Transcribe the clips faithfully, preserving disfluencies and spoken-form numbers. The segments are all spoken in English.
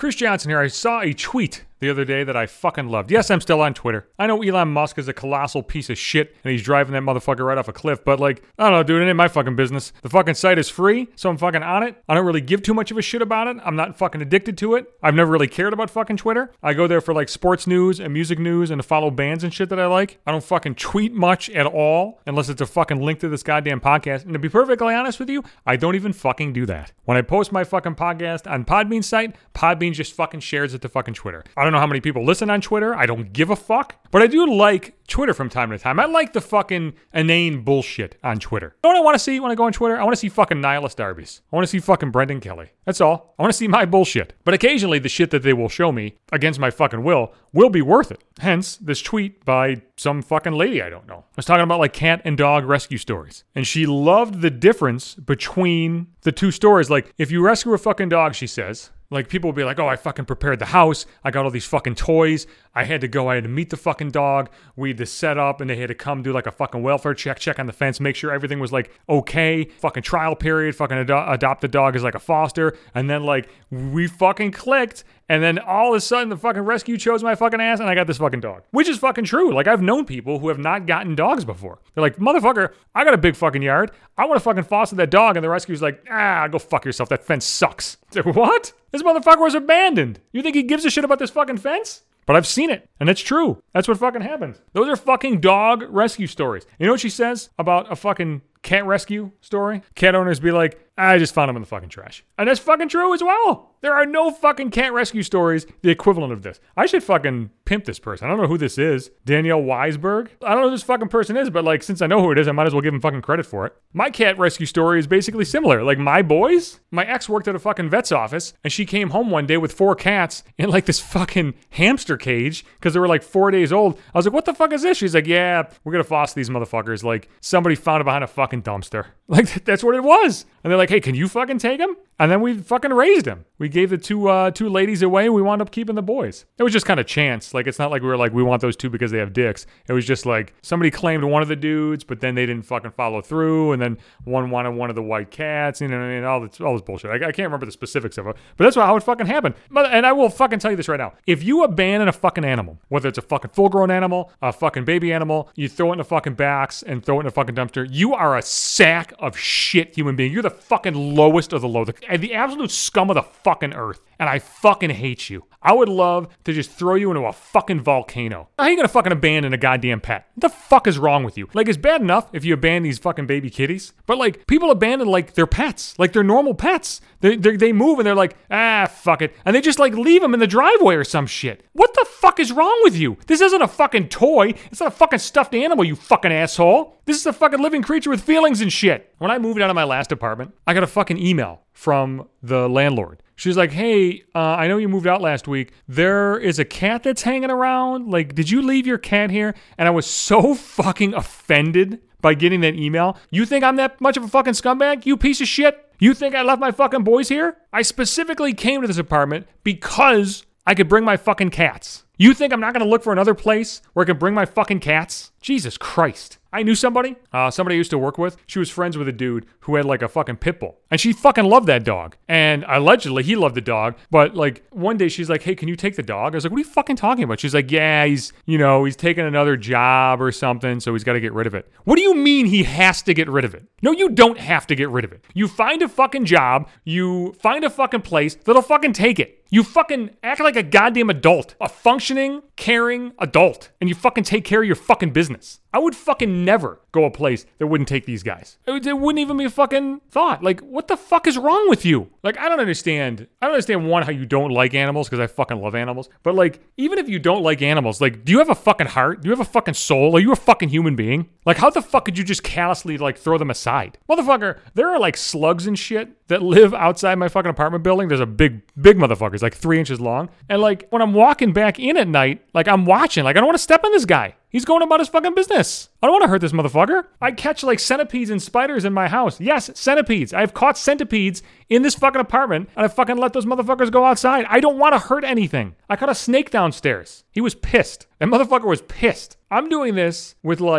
Chris Johnson here. I saw a tweet the other day that I fucking loved. Yes, I'm still on Twitter. I know Elon Musk is a colossal piece of shit and he's driving that motherfucker right off a cliff, but like, I don't know, dude, it ain't my fucking business. The fucking site is free, so I'm fucking on it. I don't really give too much of a shit about it. I'm not fucking addicted to it. I've never really cared about fucking Twitter. I go there for like sports news and music news and to follow bands and shit that I like. I don't fucking tweet much at all unless it's a fucking link to this goddamn podcast. And to be perfectly honest with you, I don't even fucking do that. When I post my fucking podcast on Podbean's site, Podbean just fucking shares it to fucking Twitter. I don't know how many people listen on Twitter. I don't give a fuck. But I do like Twitter from time to time. I like the fucking inane bullshit on Twitter. You know what I want to see when I go on Twitter? I want to see fucking nihilist Darbies. I want to see fucking Brendan Kelly. That's all. I want to see my bullshit. But occasionally the shit that they will show me against my fucking will will be worth it. Hence this tweet by some fucking lady I don't know. I was talking about like cat and dog rescue stories. And she loved the difference between the two stories. Like if you rescue a fucking dog, she says, like people will be like, oh, I fucking prepared the house. I got all these fucking toys. I had to go. I had to meet the fucking dog. We had to set up and they had to come do like a fucking welfare check, check on the fence, make sure everything was like okay. Fucking trial period. Fucking ado- adopt the dog as like a foster. And then like we fucking clicked. And then all of a sudden the fucking rescue chose my fucking ass and I got this fucking dog. Which is fucking true. Like I've known people who have not gotten dogs before. They're like, motherfucker, I got a big fucking yard. I want to fucking foster that dog. And the rescue's like, ah, go fuck yourself. That fence sucks. It's like, what? This motherfucker was abandoned. You think he gives a shit about this fucking fence? But I've seen it, and it's true. That's what fucking happens. Those are fucking dog rescue stories. You know what she says about a fucking cat rescue story? Cat owners be like, I just found him in the fucking trash. And that's fucking true as well. There are no fucking cat rescue stories the equivalent of this. I should fucking pimp this person. I don't know who this is. Danielle Weisberg? I don't know who this fucking person is, but like, since I know who it is, I might as well give him fucking credit for it. My cat rescue story is basically similar. Like, my boys? My ex worked at a fucking vet's office, and she came home one day with four cats in like this fucking hamster cage because they were like four days old. I was like, what the fuck is this? She's like, yeah, we're gonna foster these motherfuckers. Like, somebody found it behind a fucking dumpster. Like, that's what it was. And they're like, hey, can you fucking take him? And then we fucking raised him. We gave the two uh, two ladies away. We wound up keeping the boys. It was just kind of chance. Like, it's not like we were like, we want those two because they have dicks. It was just like somebody claimed one of the dudes, but then they didn't fucking follow through. And then one wanted one of the white cats. You know what I mean? All this, all this bullshit. I, I can't remember the specifics of it, but that's how it fucking happened. And I will fucking tell you this right now. If you abandon a fucking animal, whether it's a fucking full-grown animal, a fucking baby animal, you throw it in a fucking box and throw it in a fucking dumpster, you are a sack of shit human being. You're the fucking lowest of the low. The, the absolute scum of the fucking earth. And I fucking hate you. I would love to just throw you into a fucking volcano. How are you gonna fucking abandon a goddamn pet? What the fuck is wrong with you? Like, it's bad enough if you abandon these fucking baby kitties, but like, people abandon like their pets, like their normal pets. They, they, they move and they're like, ah, fuck it. And they just like leave them in the driveway or some shit. What the fuck is wrong with you? This isn't a fucking toy. It's not a fucking stuffed animal, you fucking asshole. This is a fucking living creature with feelings and shit. When I moved out of my last apartment, I got a fucking email from the landlord. She's like, hey, uh, I know you moved out last week. There is a cat that's hanging around. Like, did you leave your cat here? And I was so fucking offended by getting that email. You think I'm that much of a fucking scumbag? You piece of shit? You think I left my fucking boys here? I specifically came to this apartment because I could bring my fucking cats. You think I'm not going to look for another place where I can bring my fucking cats? Jesus Christ. I knew somebody, uh, somebody I used to work with. She was friends with a dude who had like a fucking pit bull. And she fucking loved that dog. And allegedly he loved the dog. But like one day she's like, hey, can you take the dog? I was like, what are you fucking talking about? She's like, yeah, he's, you know, he's taking another job or something. So he's got to get rid of it. What do you mean he has to get rid of it? No, you don't have to get rid of it. You find a fucking job. You find a fucking place that'll fucking take it. You fucking act like a goddamn adult. A functioning, caring adult. And you fucking take care of your fucking business. I would fucking never go a place that wouldn't take these guys. It, would, it wouldn't even be a fucking thought. Like, what the fuck is wrong with you? Like, I don't understand. I don't understand, one, how you don't like animals, because I fucking love animals. But like, even if you don't like animals, like, do you have a fucking heart? Do you have a fucking soul? Are you a fucking human being? Like, how the fuck could you just callously, like, throw them aside? Motherfucker, there are, like, slugs and shit that live outside my fucking apartment building. There's a big, big motherfuckers, like, three inches long. And, like, when I'm walking back in at night, like, I'm watching. Like, I don't want to step on this guy. He's going about his fucking business. I don't want to hurt this motherfucker. I catch like centipedes and spiders in my house. Yes, centipedes. I've caught centipedes in this fucking apartment and I fucking let those motherfuckers go outside. I don't want to hurt anything. I caught a snake downstairs. He was pissed. That motherfucker was pissed. I'm doing this with like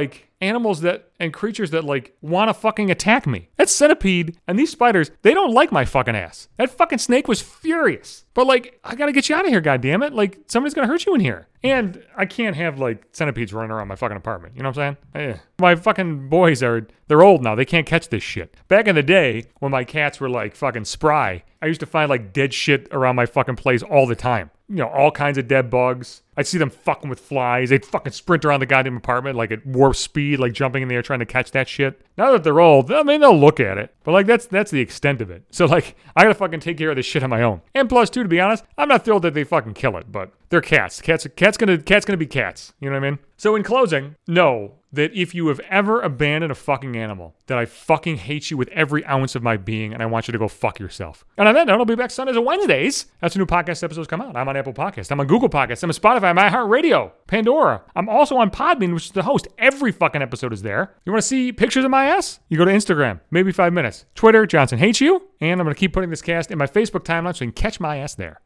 animals that and creatures that like want to fucking attack me. That centipede and these spiders, they don't like my fucking ass. That fucking snake was furious. But like, I gotta get you out of here, goddammit. Like, somebody's gonna hurt you in here. And I can't have like centipedes running around my fucking apartment. You know what I'm saying? Eh. My fucking boys are, they're old now. They can't catch this shit. Back in the day, when my cats were like fucking spry, I used to find like dead shit around my fucking place all the time. You know, all kinds of dead bugs. I'd see them fucking with flies. They'd fucking sprint around the goddamn apartment like at warp speed, like jumping in the air trying to catch that shit. Now that they're old, I mean, they'll look at it. But like, that's that's the extent of it. So like, I gotta fucking take care of this shit on my own. And plus, too, to be honest, I'm not thrilled that they fucking kill it, but they're cats. Cats, cats gonna, cats gonna be cats. You know what I mean? So in closing, know that if you have ever abandoned a fucking animal, that I fucking hate you with every ounce of my being, and I want you to go fuck yourself. And on that note, I'll be back Sundays and Wednesdays. That's when new podcast episodes come out. I'm on Apple Podcasts. I'm on Google Podcasts. I'm on Spotify. I'm on iHeartRadio. Pandora. I'm also on Podbean, which is the host. Every fucking episode is there. You want to see pictures of my ass? You go to Instagram. Maybe five minutes. Twitter, Johnson Hates You. And I'm going to keep putting this cast in my Facebook timeline so you can catch my ass there.